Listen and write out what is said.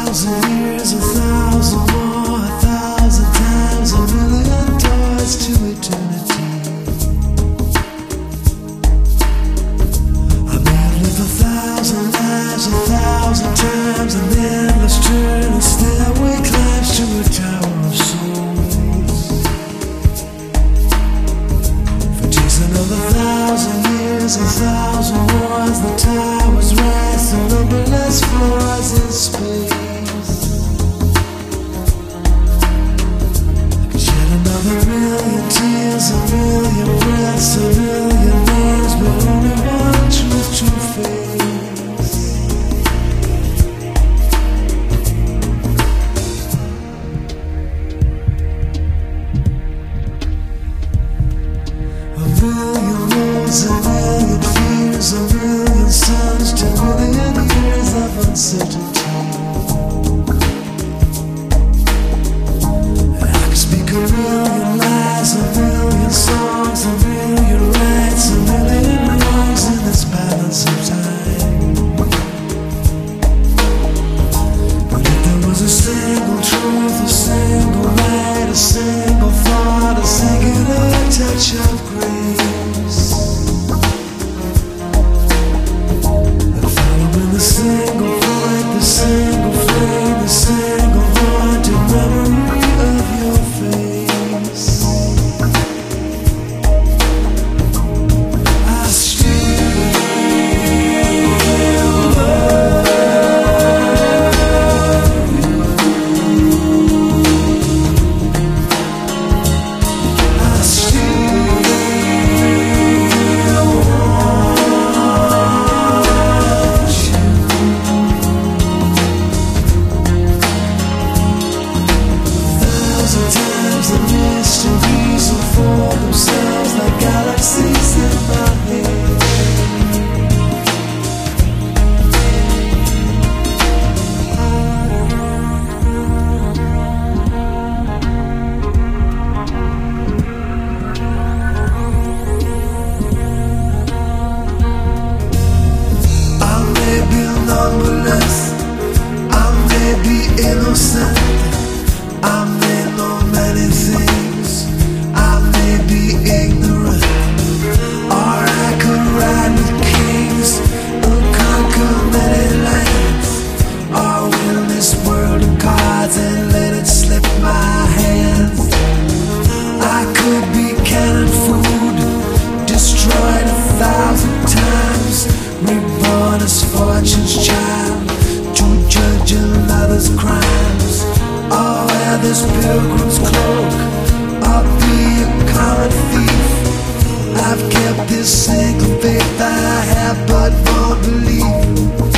1,000 years, 1,000 more, 1,000 times, 1,000,000 doors to eternity. I may live 1,000 lives, 1,000 times, an endless journey, stairway climbs to a tower of souls. For just another 1,000 years, 1,000 wars, the towers rise to numberless floors in space. Another million tears, a million breaths, a million names, but only one truth to face. A million roads, a million fears, a million suns, 10 million years of uncertainty. A million lies, a million songs, a million rights, a million wrongs in this balance of time. But if there was a single truth, a single light, a single thought, a singular touch of grace, and following the single void, the single flame, the single haunted memory of your face. The mysteries unfold themselves like galaxies in my head. I may be numberless, I may be innocent, I may know many things, I may be ignorant, or I could ride with kings and conquer many lands, or win this world of cards and let it slip my hands. I could be cannon food, destroyed 1,000 times, reborn as fortune's child to judge another's crimes, or wear this pilgrim's cloak, or be a common thief. I've kept this single faith I have but won't believe.